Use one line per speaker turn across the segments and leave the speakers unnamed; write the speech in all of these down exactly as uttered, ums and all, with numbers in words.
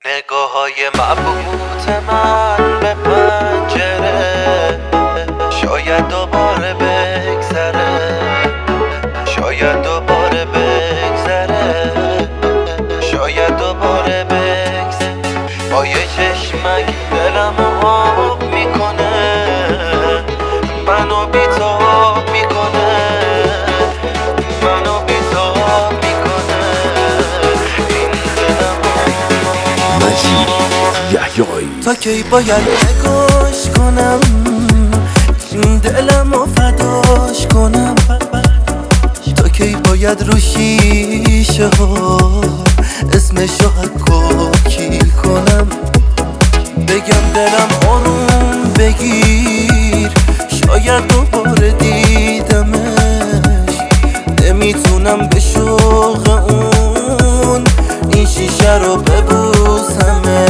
نگاه های مبهوت من به پنجره شاید دوباره بگذره، شاید دوباره بگذره، شاید دوباره بگذره. با یه چشمک دلمو آب میکنه، منو بی‌تاب میکنه، منو بی‌تاب میکنه. این دلمو
مجید یحیایی
تا کی باید نگاش کنم، این دلمو فداش کنم؟ تا کی باید رو شیشه ها اسمشو حکاکی کنم؟ بگم دلم آروم بگیر، شاید دوباره دیدمش. نمیتونم به شوق اون این شیشه رو ببوسمه.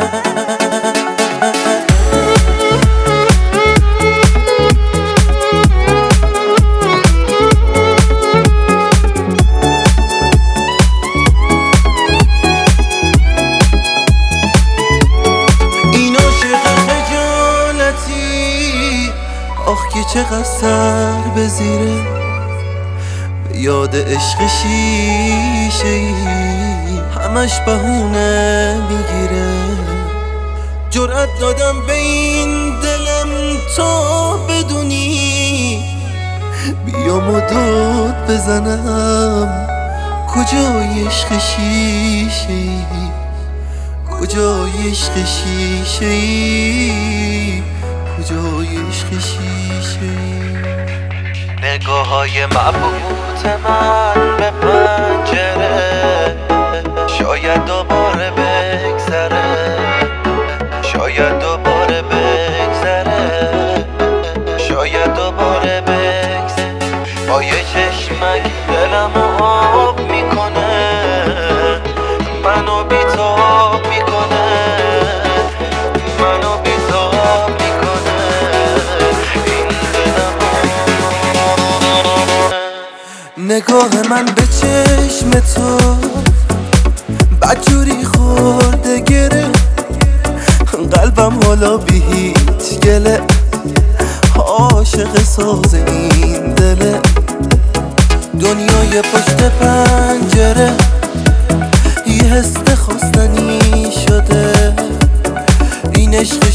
آخ که چقدر سر بزیره به یاد عشق شیشه ای، همش بهونه میگیره. جرأت دادم به این دلم تا بدونی، بیام و داد بزنم کجای عشق شیشه ای، کجای عشق شیشه ای، کجای عشق شیشه.
نگاه های مبهوت من به پنجره شاید دوباره بگذره، شاید دوباره بگذره، شاید دوباره بگذره. با یه چشمک دلمو آب میکنه، منو بی‌تاب میکنه، منو بی‌تاب میکنه.
نگاه من به چشم تو بدجوری خورده گره، قلبم حالا بی هیچ گله عاشق ساز این دله. دنیای پشت پنجره یه حس خواستنی شده، این عشق